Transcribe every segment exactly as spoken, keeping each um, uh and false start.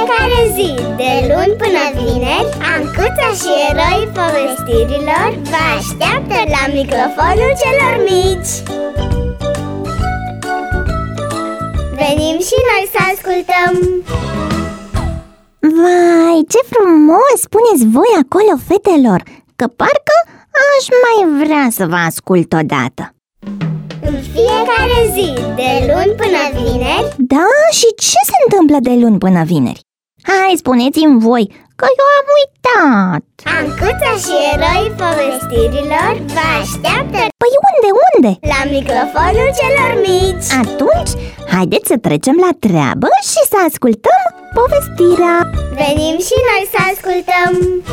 fiecare zi, de luni până vineri, Ancuța și eroii povestirilor vă așteaptă la microfonul celor mici. Venim și noi să ascultăm! Vai, ce frumos spuneți voi acolo, fetelor, că parcă aș mai vrea să vă ascult odată. În fiecare zi, de luni până vineri. Da? Și ce se întâmplă de luni până vineri? Hai, spuneți-mi voi, că eu am uitat. Ancuța și eroii povestirilor vă așteaptă. Păi unde, unde? La microfonul celor mici. Atunci, haideți să trecem la treabă și să ascultăm povestirea. Venim și noi să ascultăm.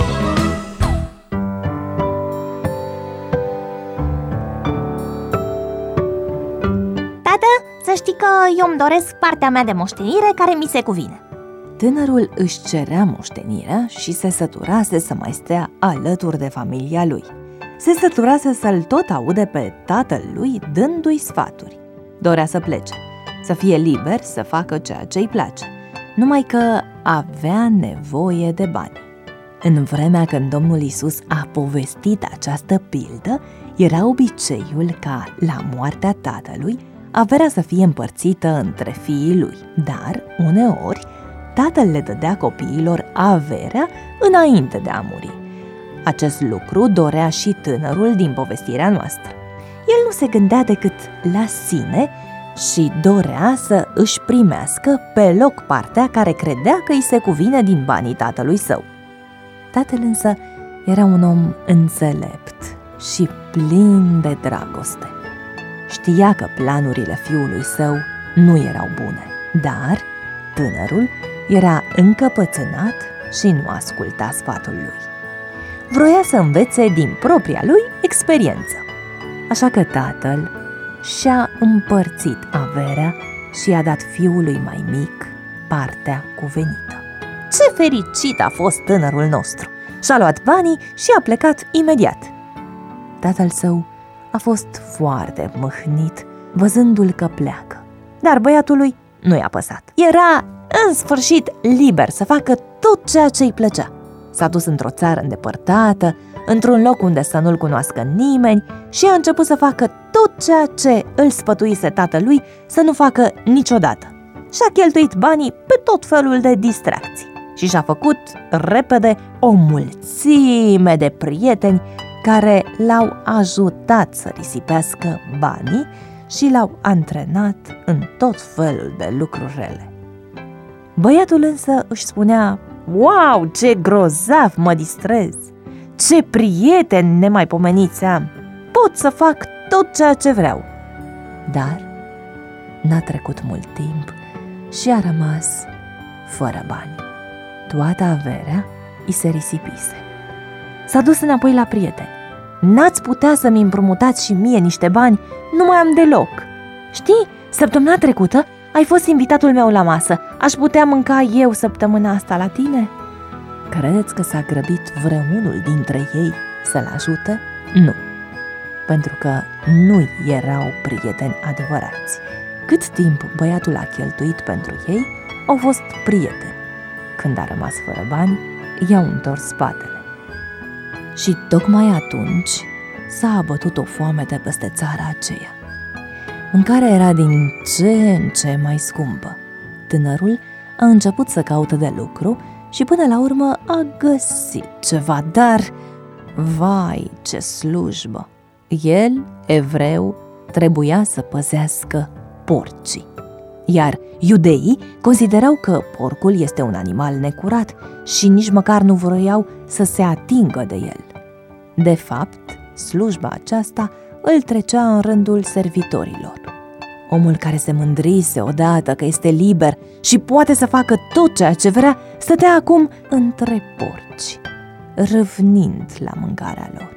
Tată, să știi că eu îmi doresc partea mea de moștenire care mi se cuvine. Tânărul își cerea moștenirea și se săturase să mai stea alături de familia lui. Se săturase să-l tot aude pe tatăl lui dându-i sfaturi. Dorea să plece, să fie liber să facă ceea ce îi place, numai că avea nevoie de bani. În vremea când Domnul Iisus a povestit această pildă, era obiceiul ca, la moartea tatălui, averea să fie împărțită între fiii lui, dar, uneori, tatăl le dădea copiilor averea înainte de a muri. Acest lucru dorea și tânărul din povestirea noastră. El nu se gândea decât la sine și dorea să își primească pe loc partea care credea că îi se cuvine din banii tatălui său. Tatăl însă era un om înțelept și plin de dragoste. Știa că planurile fiului său nu erau bune, dar tânărul era încăpățânat și nu asculta sfatul lui. Vroia să învețe din propria lui experiență. Așa că tatăl și-a împărțit averea și i-a dat fiului mai mic partea cuvenită. Ce fericit a fost tânărul nostru! Și-a luat banii și a plecat imediat. Tatăl său a fost foarte mâhnit văzându-l că pleacă, dar băiatului nu i-a păsat. Era în sfârșit liber să facă tot ceea ce îi plăcea. S-a dus într-o țară îndepărtată, într-un loc unde să nu-l cunoască nimeni și a început să facă tot ceea ce îl sfătuise tatălui să nu facă niciodată. Și-a cheltuit banii pe tot felul de distracții și și-a făcut repede o mulțime de prieteni care l-au ajutat să risipească banii și l-au antrenat în tot felul de lucruri rele. Băiatul însă își spunea: wow, ce grozav mă distrez! Ce prieteni nemaipomeniți am! Pot să fac tot ceea ce vreau! Dar n-a trecut mult timp și a rămas fără bani. Toată averea i se risipise. S-a dus înapoi la prieteni. N-ați putea să-mi împrumutați și mie niște bani? Nu mai am deloc. Știi, săptămâna trecută ai fost invitatul meu la masă. Aș putea mânca eu săptămâna asta la tine? Credeți că s-a grăbit vreunul dintre ei să-l ajute? Nu, pentru că nu erau prieteni adevărați. Cât timp băiatul a cheltuit pentru ei, au fost prieteni. Când a rămas fără bani, i-au întors spatele. Și tocmai atunci s-a abătut o foamete peste țara aceea. Mâncarea era din ce în ce mai scumpă. Tânărul a început să caute de lucru și până la urmă a găsit ceva, dar, vai, ce slujbă! El, evreu, trebuia să păzească porcii, iar iudeii considerau că porcul este un animal necurat și nici măcar nu vroiau să se atingă de el. De fapt, slujba aceasta îl trecea în rândul servitorilor. Omul care se mândrise odată că este liber și poate să facă tot ceea ce vrea, stătea acum între porci, râvnind la mâncarea lor.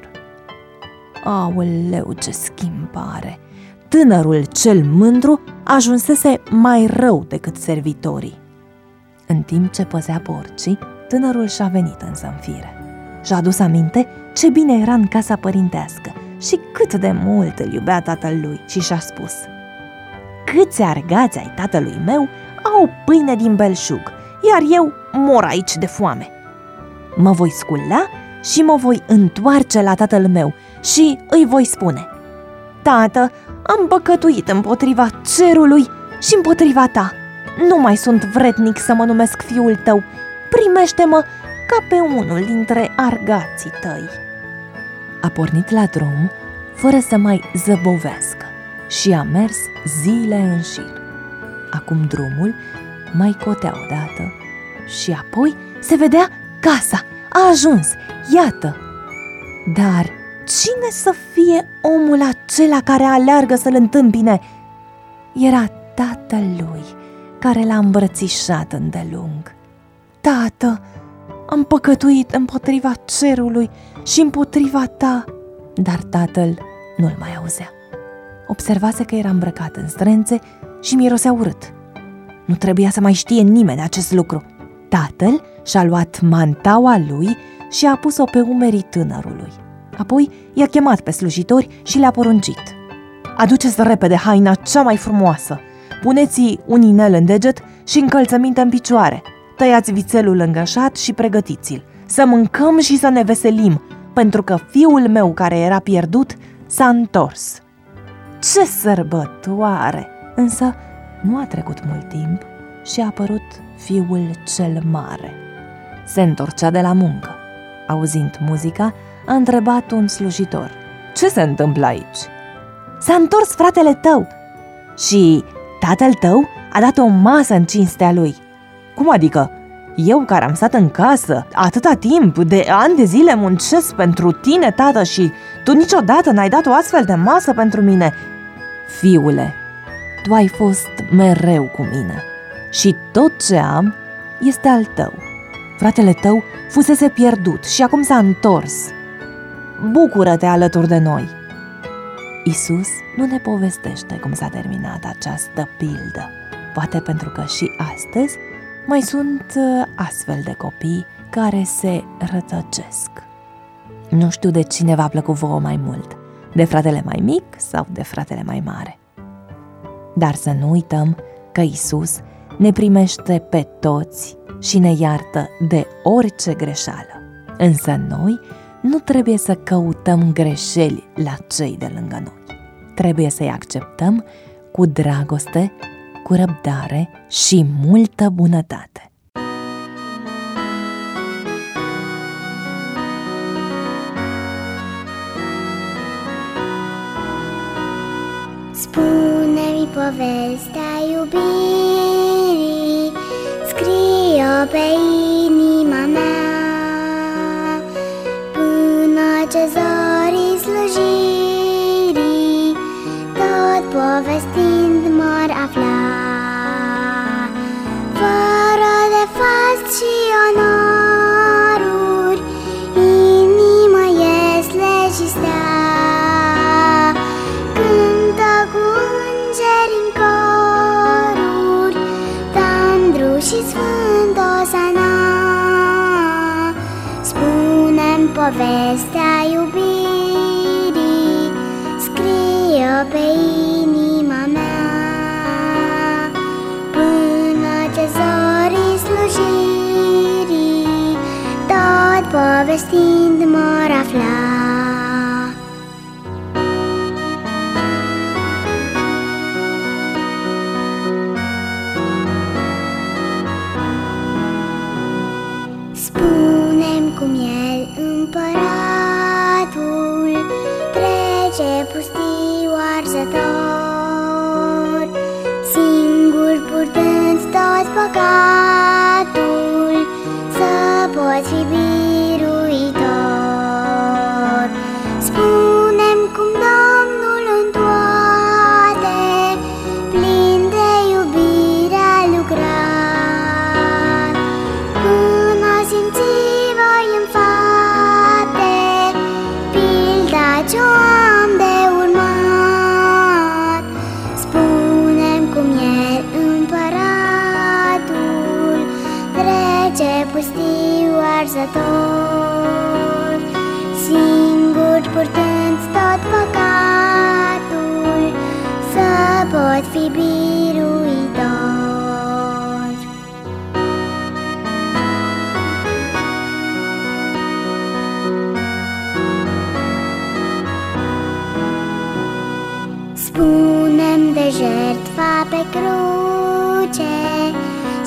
Aoleu, ce schimbare! Tânărul cel mândru ajunsese mai rău decât servitorii. În timp ce păzea porcii, tânărul și-a venit însă în fire. Și-a adus aminte ce bine era în casa părintească și cât de mult îl iubea tatăl lui și și-a spus: câți argați ai tatălui meu au pâine din belșug, iar eu mor aici de foame. Mă voi scula și mă voi întoarce la tatăl meu și îi voi spune: Tată, am păcătuit împotriva cerului și împotriva ta. Nu mai sunt vrednic să mă numesc fiul tău. Primește-mă ca pe unul dintre argații tăi. A pornit la drum fără să mai zăbovească și a mers zile în șir. Acum drumul mai cotea odată și apoi se vedea casa. A ajuns, iată! Dar cine să fie omul acela care aleargă să-l întâmpine? Era tatăl lui, care l-a îmbrățișat îndelung. Tată, am păcătuit împotriva cerului și împotriva ta. Dar tatăl nu-l mai auzea. Observase că era îmbrăcat în strânțe și mirosea urât. Nu trebuia să mai știe nimeni acest lucru. Tatăl și-a luat mantaua lui și a pus-o pe umerii tânărului. Apoi i-a chemat pe slujitori și le-a poruncit: Aduceți repede haina cea mai frumoasă, puneți-i un inel în deget și încălțăminte în picioare, tăiați vițelul îngășat și pregătiți-l, să mâncăm și să ne veselim, pentru că fiul meu care era pierdut s-a întors. Ce sărbătoare! Însă nu a trecut mult timp și a apărut fiul cel mare. Se întorcea de la muncă. Auzind muzica, a întrebat un slujitor: Ce se întâmplă aici? S-a întors fratele tău și tatăl tău a dat o masă în cinstea lui. Cum adică? Eu care am stat în casă atâta timp, de ani de zile muncesc pentru tine, tată, și tu niciodată n-ai dat o astfel de masă pentru mine? Fiule, tu ai fost mereu cu mine și tot ce am este al tău. Fratele tău fusese pierdut și acum s-a întors. Bucură-te alături de noi. Iisus nu ne povestește cum s-a terminat această pildă, poate pentru că și astăzi mai sunt astfel de copii care se rătăcesc. Nu știu de cine v-a plăcut vouă mai mult, de fratele mai mic sau de fratele mai mare. Dar să nu uităm că Iisus ne primește pe toți și ne iartă de orice greșeală. Însă noi nu trebuie să căutăm greșeli la cei de lângă noi. Trebuie să-i acceptăm cu dragoste, cu răbdare și multă bunătate. Spune-mi povestea iubirii, scrie-o pe inima mea, până ce zorii slujirii, tot povestind m-ar afla. Fără de fapt și onoruri, inima este și stea, cântă cu îngeri în coruri, tandru și sfânt Osana. Spune-mi povestea iubirii, scrie-o pe inima mea, până ce zorii slujirii, tot povestind m-or afla. Spune-mi cum el, împăratul, trece pustiu arzător, singur purtând tot păcatul, să poți fi biruitor. Spune-mi cum Domnul în toate, plin de iubire a lucrat, până simți voi în fapte pilda ce-o am de urmat. Spune-mi cum el, împăratul, trece pustiu arzător, singur purtând tot păcatul, să pot fi biruitor.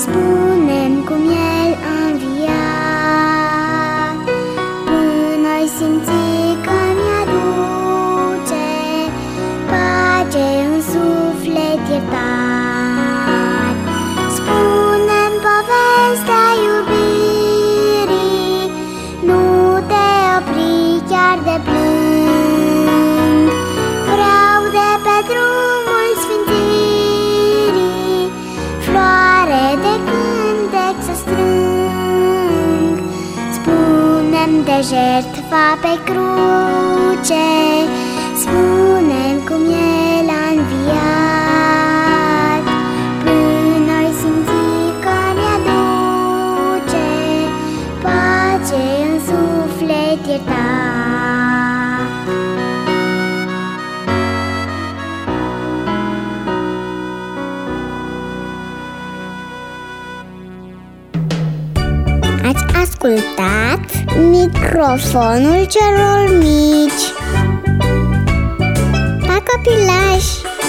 spune-mi cum El a înviat, până-i simți că mi-aduce pace în suflet iertat. Spune-mi povestea iubirii, nu te opri chiar de plâng. Vreau de pe drumul sfințirii floare de cântec să strâng. Spune-mi de jertfa pe cruce, spune-mi cum El a înviat, până-i simți că mi-aduce pace în suflet iertat. Ați ascultat Microfonul celor mici. Pa, copilași!